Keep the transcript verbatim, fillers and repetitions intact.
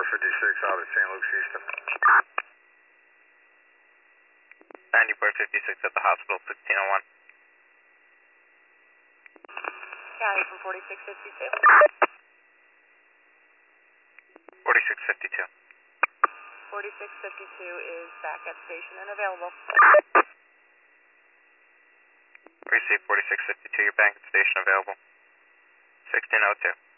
fifty-six out of Saint Luke's, Houston. ninety-four fifty-six at the hospital, sixteen oh one. County from forty-six fifty-two. forty-six fifty-two. forty-six fifty-two is back at station and available. Receive forty-six fifty-two, you're back at station available. sixteen oh two.